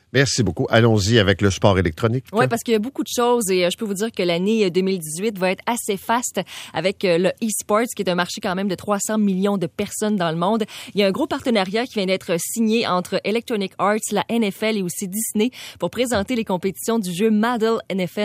Merci beaucoup. Allons-y avec le sport électronique. Oui, parce qu'il y a beaucoup de choses et je peux vous dire que l'année 2018 va être assez faste avec le e-sports, qui est un marché quand même de 300 millions de personnes dans le monde. Il y a un gros partenariat qui vient d'être signé entre Electronic Arts, la NFL et aussi Disney pour présenter les compétitions du jeu Madden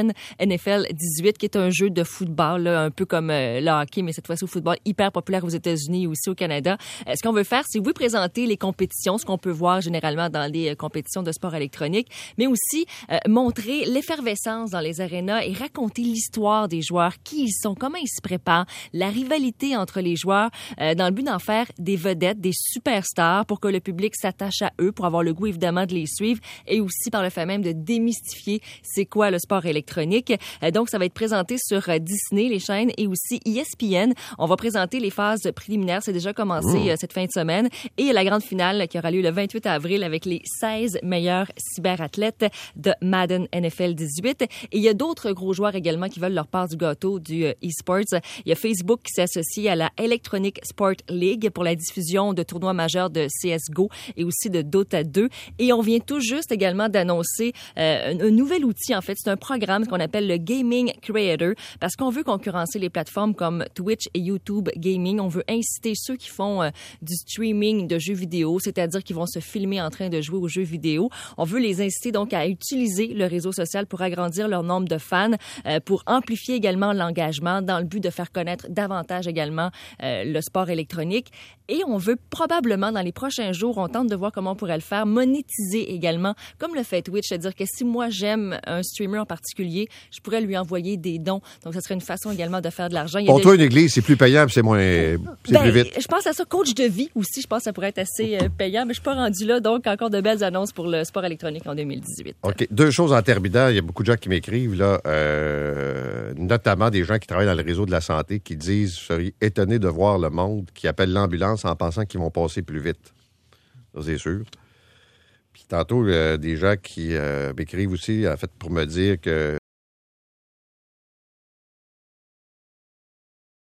NFL 18, qui est un jeu de football, là, un peu comme le hockey, mais cette fois-ci au football, hyper populaire aux États-Unis et aussi au Canada. Ce qu'on veut faire, c'est vous présenter les compétitions, ce qu'on peut voir généralement dans les compétitions de sport électronique, mais aussi montrer l'effervescence dans les arénas et raconter l'histoire des joueurs, qui ils sont, comment ils se préparent, la rivalité entre les joueurs, dans le but d'en faire des vedettes, des superstars pour que le public s'attache à eux, pour avoir le goût évidemment de les suivre et aussi par le fait même de démystifier c'est quoi le sport électronique. Donc ça va être présenté sur Disney, les chaînes, et aussi ESPN. On va présenter les phases préliminaires, c'est déjà commencé cette fin de semaine, et la grande finale qui aura lieu le 28 avril avec les 16 meilleurs cyberathlètes de Madden NFL 18. Et il y a d'autres gros joueurs également qui veulent leur part du gâteau du e-sports. Il y a Facebook qui s'associe à la Electronic Sport League pour la diffusion de tournois majeurs de CSGO et aussi de Dota 2. Et on vient tout juste également d'annoncer un nouvel outil, en fait. C'est un programme qu'on appelle le Gaming Creator, parce qu'on veut concurrencer les plateformes comme Twitch et YouTube Gaming. On veut inciter ceux qui font du streaming de jeux vidéo, c'est-à-dire qu'ils vont se filmer en train de jouer aux jeux vidéo. On veut les inciter donc à utiliser le réseau social pour agrandir leur nombre de fans, pour amplifier également l'engagement dans le but de faire connaître davantage également le sport électronique. Et on veut probablement, dans les prochains jours, on tente de voir comment on pourrait le faire, monétiser également, comme le fait Twitch, c'est-à-dire que si moi j'aime un streamer en particulier, je pourrais lui envoyer des dons. Donc, ça serait une façon également de faire de l'argent. Pour toi, une église, c'est plus payant, c'est moins, c'est plus vite. Je pense à ça, coach de vie aussi, je pense que ça pourrait être assez payant, mais je suis pas rendu là. Donc, encore de belles annonces pour le sport électronique en 2018. OK. Deux choses en terminant. Il y a beaucoup de gens qui m'écrivent, là, notamment des gens qui travaillent dans le réseau de la santé, qui disent, je serais étonné de voir le monde qui appelle l'ambulance en pensant qu'ils vont passer plus vite. Ça, c'est sûr. Puis tantôt, des gens qui m'écrivent aussi, en fait, pour me dire que